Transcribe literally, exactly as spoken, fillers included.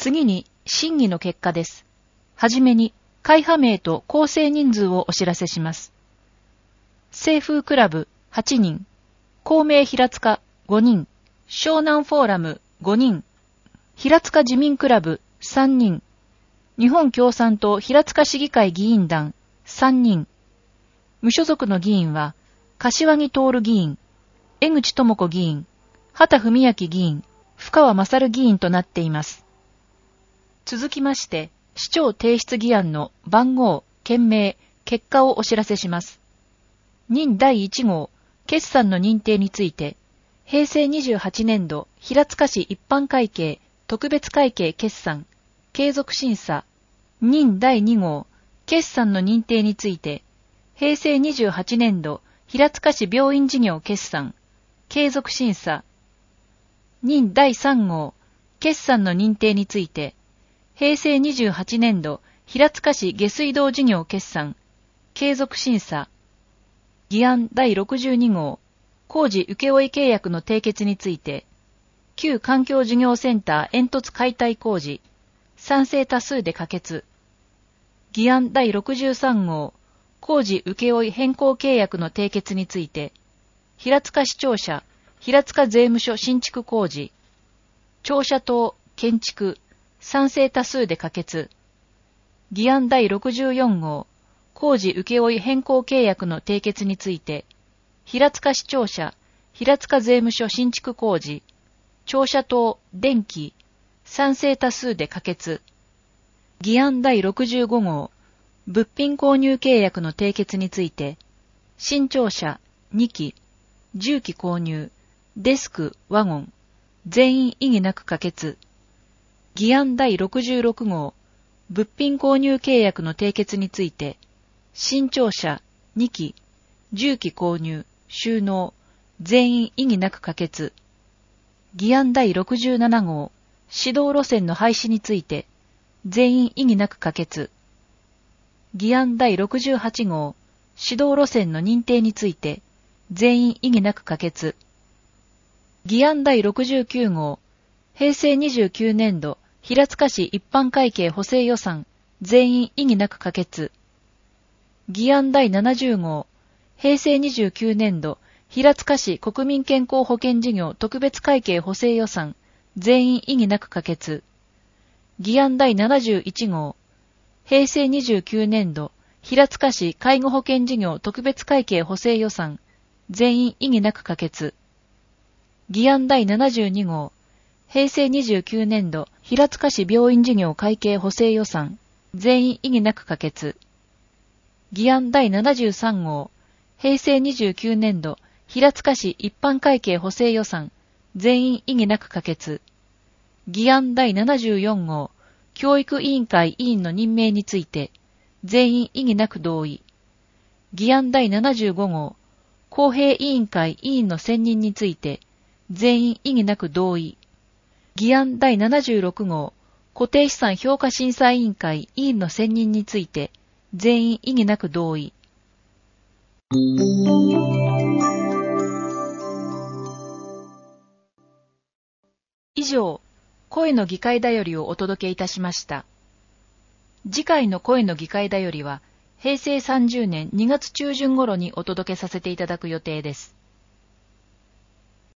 次に、審議の結果です。はじめに、会派名と構成人数をお知らせします。清風クラブはちにん、公明平塚ごにん、湘南フォーラムごにん、平塚自民クラブさんにん、日本共産党平塚市議会議員団さんにん、無所属の議員は、柏木徹議員、江口智子議員、畑文明議員、深川勝議員となっています。続きまして、市長提出議案の番号、件名、結果をお知らせします。任だいいち号、決算の認定について、平成にじゅうはちねん度平塚市一般会計特別会計決算、継続審査。任だいに号、決算の認定について、平成にじゅうはちねん度平塚市病院事業決算、継続審査。任だいさん号、決算の認定について、平成にじゅうはちねん度平塚市下水道事業決算、継続審査。議案だいろくじゅうに号、工事請負契約の締結について、旧環境事業センター煙突解体工事、賛成多数で可決。議案だいろくじゅうさん号、工事請負変更契約の締結について、平塚市庁舎、平塚税務署新築工事、庁舎棟、建築、賛成多数で可決。議案だいろくじゅうよん号、工事請負変更契約の締結について、平塚市庁舎、平塚税務署新築工事、庁舎棟、電気、賛成多数で可決。議案だいろくじゅうご号、物品購入契約の締結について、新庁舎に機、重機購入、デスク、ワゴン、全員異議なく可決。議案だいろくじゅうろく号、物品購入契約の締結について、新庁舎に機、重機購入、収納、全員異議なく可決。議案だいろくじゅうなな号、指導路線の廃止について、全員異議なく可決。議案だいろくじゅうはち号、指導路線の認定について、全員異議なく可決。議案だいろくじゅうきゅう号、平成にじゅうきゅうねん度、平塚市一般会計補正予算、全員異議なく可決。議案だいななじゅう号、平成にじゅうきゅうねん度、平塚市国民健康保険事業特別会計補正予算、全員異議なく可決。議案だいななじゅういち号、平成にじゅうきゅうねん度、平塚市介護保険事業特別会計補正予算、全員異議なく可決。議案だいななじゅうに号、平成にじゅうきゅうねん度、平塚市病院事業会計補正予算、全員異議なく可決。議案だいななじゅうさん号、平成にじゅうきゅうねん度、平塚市一般会計補正予算、全員異議なく可決。議案だいななじゅうよん号、教育委員会委員の任命について、全員異議なく同意。議案だいななじゅうご号、公平委員会委員の選任について、全員異議なく同意。議案だいななじゅうろく号、固定資産評価審査委員会委員の選任について、全員異議なく同意。以上、声の議会だよりをお届けいたしました。次回の声の議会だよりは、平成さんじゅうねんにがつ中旬頃にお届けさせていただく予定です。